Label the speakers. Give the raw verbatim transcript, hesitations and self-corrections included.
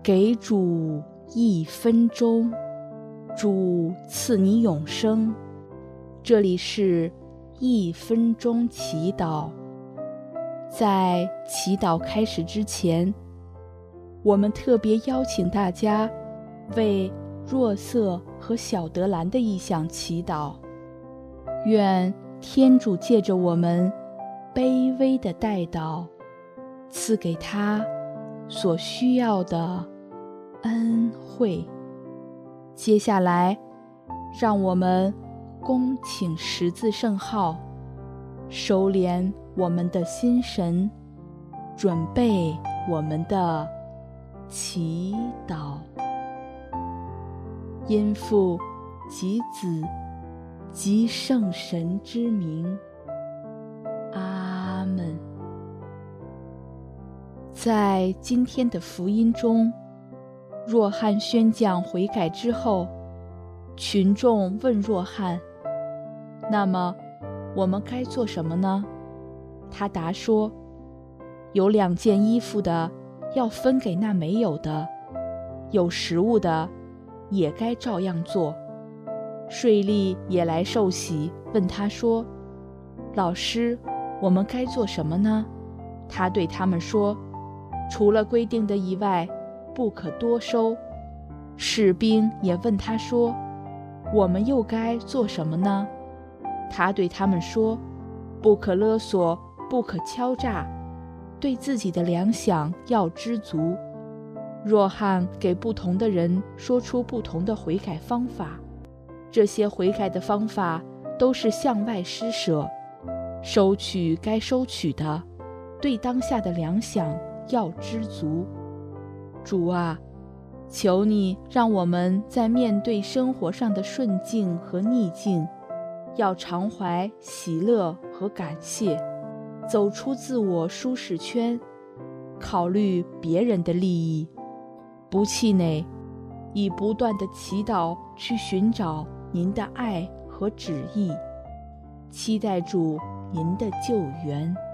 Speaker 1: 给主一分钟，主赐你永生。这里是一分钟祈祷。在祈祷开始之前，我们特别邀请大家为若瑟和小德兰的意向祈祷，愿天主借着我们卑微的代祷，赐给他所需要的恩惠。接下来，让我们恭请十字圣号，收敛我们的心神，准备我们的祈祷。因父及子及圣神之名，阿们。在今天的福音中，若翰宣讲悔改之后，群众问若翰：那么我们该做什么呢？他答说：有两件衣服的要分给那没有的，有食物的也该照样做。税吏也来受洗，问他说：老师，我们该做什么呢？他对他们说：除了规定的以外，不可多收。士兵也问他说：我们又该做什么呢？他对他们说：不可勒索，不可敲诈，对自己的粮饷要知足。若翰给不同的人说出不同的悔改方法，这些悔改的方法都是向外施舍，收取该收取的，对当下的粮饷要知足。主啊，求你让我们在面对生活上的顺境和逆境，要常怀喜乐和感谢，走出自我舒适圈，考虑别人的利益，不气馁，以不断的祈祷去寻找您的爱和旨意，期待主您的救援。